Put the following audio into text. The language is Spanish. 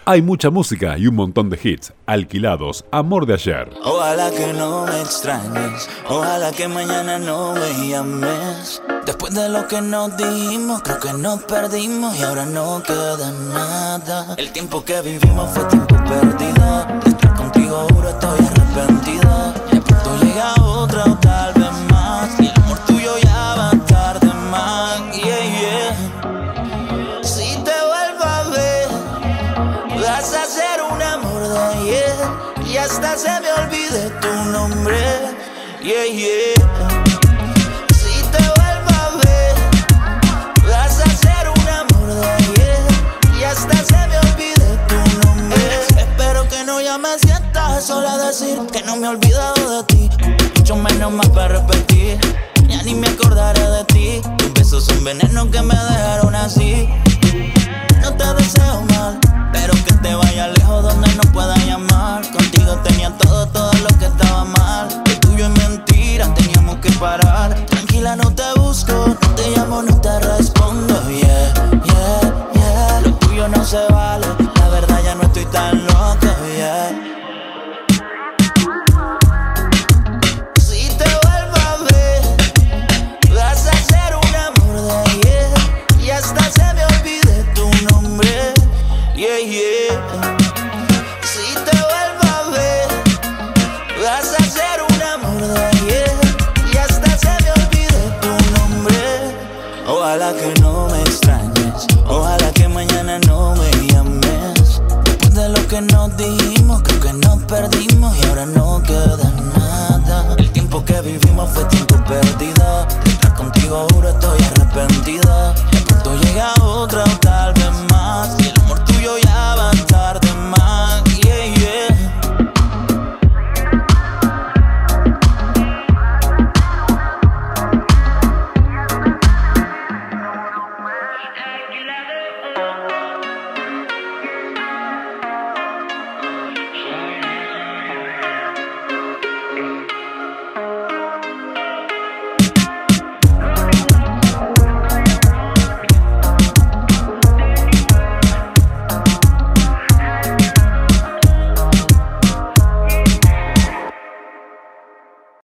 Hay mucha música y un montón de hits. Alquilados, amor de ayer. Ojalá que no me extrañes, ojalá que mañana no me llames. Después de lo que nos dijimos, creo que nos perdimos y ahora no queda nada. El tiempo que vivimos fue tiempo perdido. De estar contigo juro estoy arrepentido. De pronto llega otra o tal vez más y el amor tuyo ya va tarde más. Yeah, yeah. Si te vuelvo a ver, vas a ser un amor de ayer y hasta se me olvide tu nombre. Yeah, yeah. Si te vuelvo a ver, vas a ser un amor de ayer y hasta se me olvide tu nombre. Espero que no ya me sientas sola a decir que no me he olvidado de ti, mucho menos más para repetir. Ya ni me acordaré de ti. Tus besos son veneno que me dejaron así. No te deseo mal, pero que te vaya lejos donde no pueda llamar. Contigo tenía todo lo que estaba mal. Lo tuyo es mentira, teníamos que parar. Tranquila, no te busco, no te llamo, no te respondo. Yeah, yeah, yeah. Lo tuyo no se vale, la verdad ya no estoy tan loco. Yeah. Si te vuelvo a ver, vas a ser un amor de ayer y hasta se me olvide tu nombre. Yeah, yeah. Si te vuelvo a ver, vas a ser un amor de ayer y hasta se me olvide tu nombre. Ojalá que no me extrañes, ojalá que mañana no me llames. Después de lo que nos dijimos, creo que nos perdimos y ahora no queda nada. El tiempo que vivimos fue tiempo perdido. De estar contigo juro estoy arrepentido. De pronto llega otra o tal vez más y el amor tuyo ya va